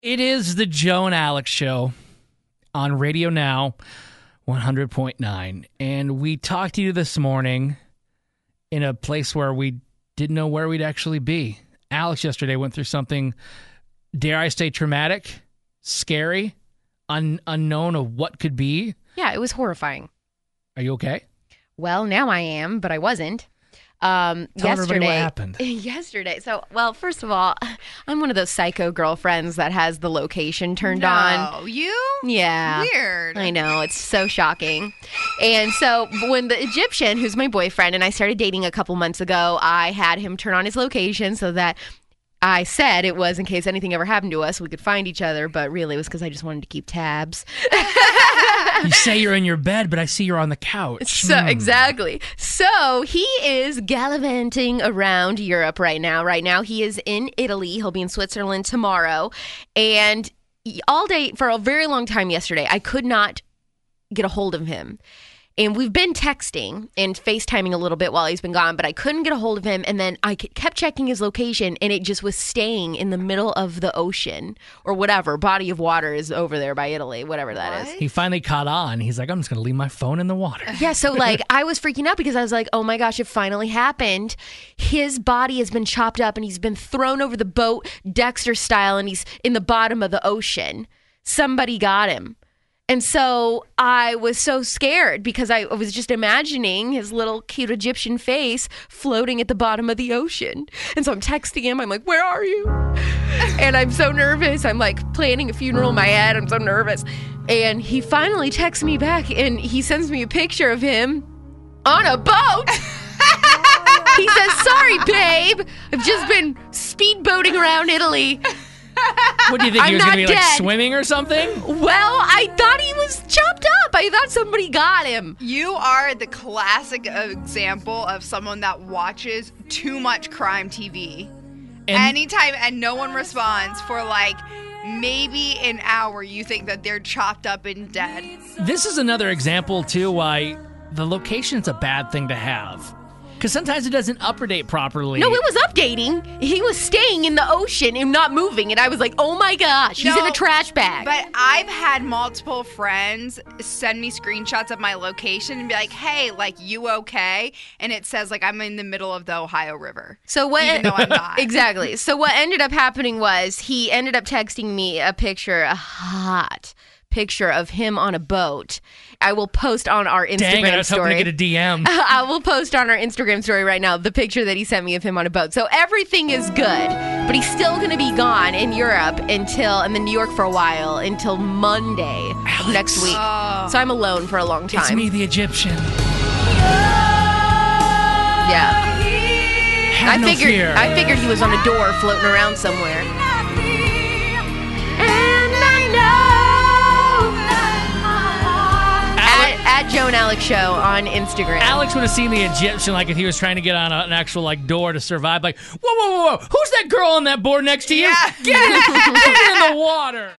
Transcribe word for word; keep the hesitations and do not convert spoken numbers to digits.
It is the Joe and Alex Show on Radio Now, one hundred point nine. And we talked to you this morning in a place where we didn't know where we'd actually be. Alex yesterday went through something, dare I say, traumatic, scary, un- unknown of what could be. Yeah, it was horrifying. Are you okay? Well, now I am, but I wasn't. Um, Tell yesterday, everybody what happened. Yesterday. So, well, first of all, I'm one of those psycho girlfriends that has the location turned no, on. you? Yeah. Weird. I know. It's so shocking. And so when the Egyptian, who's my boyfriend, and I started dating a couple months ago, I had him turn on his location so that I said it was in case anything ever happened to us, we could find each other, but really it was because I just wanted to keep tabs. You say you're in your bed, but I see you're on the couch. So, Hmm. Exactly. So he is gallivanting around Europe right now. Right now he is in Italy. He'll be in Switzerland tomorrow. And all day, for a very long time yesterday, I could not get a hold of him. And we've been texting and FaceTiming a little bit while he's been gone, but I couldn't get a hold of him. And then I kept checking his location, and it just was staying in the middle of the ocean or whatever body of water is over there by Italy, whatever that is. He finally caught on. He's like, I'm just going to leave my phone in the water. Yeah, so like I was freaking out because I was like, oh my gosh, it finally happened. His body has been chopped up and he's been thrown over the boat, Dexter style, and he's in the bottom of the ocean. Somebody got him. And so I was so scared because I was just imagining his little cute Egyptian face floating at the bottom of the ocean. And so I'm texting him. I'm like, where are you? And I'm so nervous. I'm like planning a funeral in my head. I'm so nervous. And he finally texts me back and he sends me a picture of him on a boat. He says, sorry, babe. I've just been speedboating around Italy. What do you think? I'm He was going to not be like dead. swimming or something? Well, I thought he was chopped up. I thought somebody got him. You are the classic example of someone that watches too much crime T V. And Anytime and no one responds for like maybe an hour, you think that they're chopped up and dead. this is another example, too, why the location's a bad thing to have. Because sometimes it doesn't update properly. No, it was updating. He was staying in the ocean and not moving. And I was like, oh my gosh, he's No, in a trash bag. But I've had multiple friends send me screenshots of my location and be like, hey, like, you okay? And it says, like, I'm in the middle of the Ohio River. So what? Even though I'm not. Exactly. So what ended up happening was he ended up texting me a picture, a hot picture of him on a boat. I will post on our Instagram Dang it, I was story. hoping to get a D M. I will post on our Instagram story right now the picture that he sent me of him on a boat. So everything is good, but he's still going to be gone in Europe until, and then New York for a while, until Monday Alex. of next week. Oh. So I'm alone for a long time. It's me, the Egyptian. Yeah. Have I no figured fear. I figured he was on a door floating around somewhere. And I know. At, at Joe and Alex Show on Instagram. Alex would have seen the Egyptian like if he was trying to get on a, an actual like door to survive. Like, whoa, whoa, whoa, whoa. Who's that girl on that board next to you? Yeah. Get it, get it in the water.